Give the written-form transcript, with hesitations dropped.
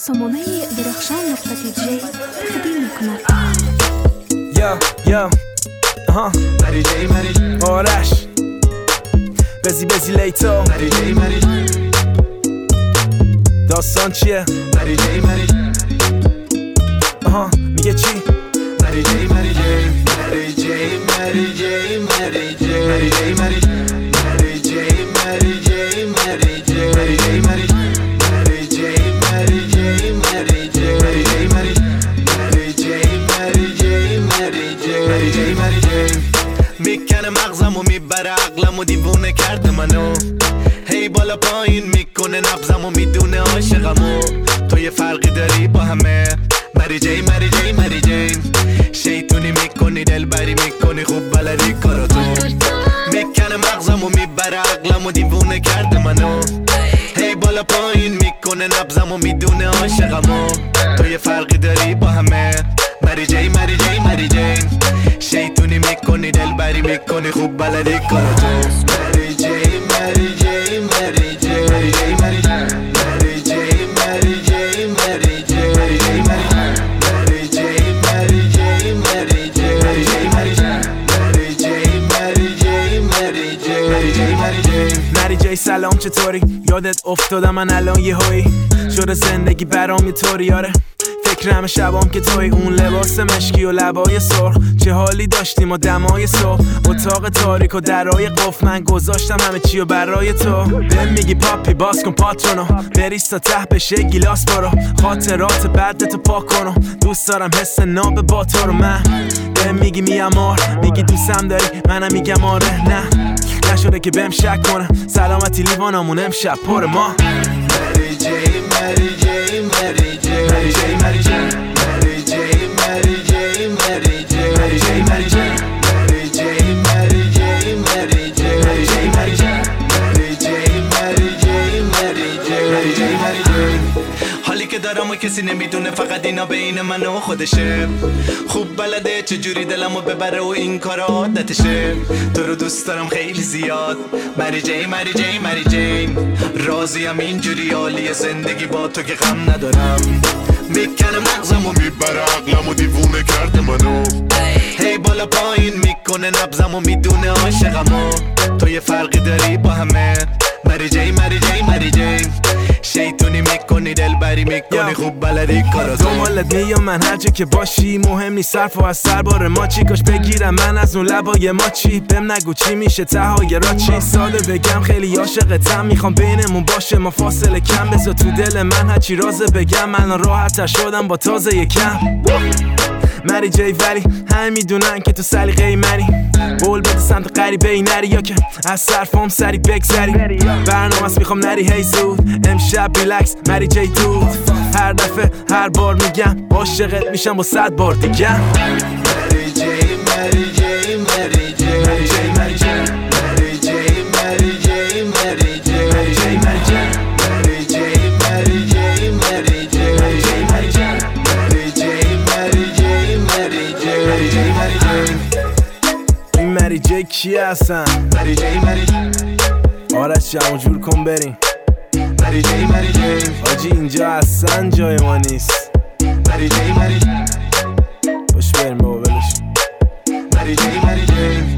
سامانه درخشان.tj تقدیم می‌کند. یا مری جی آرش بزی لیتو داستان چیه؟ مری جی میگه چی؟ مری میکنه مغزمو میبره عقلمو دیوونه کرده منو هی بالا پایین میکنه نبضمو میدونه عاشقمو تو یه فرقی داری با همه مری جی شیطونی میکنی دلبری میکنی خوب بلدی کاراتو میکنه مغزمو میبره عقلمو دیوونه کرده منو هی بالا پایین میکنه نبضمو میدونه عاشقمو تو یه فرقی داری با همه مری جی شیطونی میکنی دلبری میکنی خوب بلدی کاراتو مری جی مری جی سلام چطوری؟ یادت افتادم من الان یه هایی شده زندگی برام یه طوری آره فکرم شبام که توی اون لباس مشکی و لبای سرخ چه حالی داشتیم و دمای صبح اتاق تاریک و درای قفل من گذاشتم همه چی و برای تو بهم میگی پاپی باز کن پاترونو بریز تا ته بشه گیلاس برو خاطرات بعدتو پاک کنو دوست دارم حس ناب با تو رو من بهم میگی میامار میگی دوستم داری منم میگم آره نه نشده که بهم شک کنم سلامتی لیوانمون امشب پر ما مری جی حالی که دارم و کسی نمیدونه فقط اینا بین من و خودشه خوب بلده چجوری دلمو ببره و این کار عادتشه تو رو دوست دارم خیلی زیاد مری جی راضیم اینجوری عالیه زندگی با تو که غم ندارم میکنه مغزمو میبره عقلمو دیوونه کرده منو هی بالا پایین میکنه نبضمو میدونه عاشقمو تو یه فرقی داری با همه مری جی شیطونی میکنی دلبری میکنی خوب بلدی کاراتو دنبالت میام من هر جا که باشی مهم نیست صرف و از سربار ما چی کاش بگیرم من از اون لبای ما چی بهم نگو چی میشه تهای را چی ساده بگم خیلی عاشقتم میخوام بینمون باشه ما فاصله کم بذار تو دل من هرچی رازه بگم من راحت‌تر شدم با تازه یکم مری جی ولی همه میدونن که تو سلیقه‌ای منی بول بده سمت غریبه ای نری یا که از صرفام سری بگذری برنامه است میخوام نری هی زود امشب ریلکس مری جی تو هر دفعه هر بار میگم عاشقت میشم با 100 بار دیگه مری جی این مری جی کی هستن؟ مری جی آرش جمع جور کن بریم مری جی آجی اینجا اصلا جای ما نیست مری جی باش بریم بابا ولش مری جی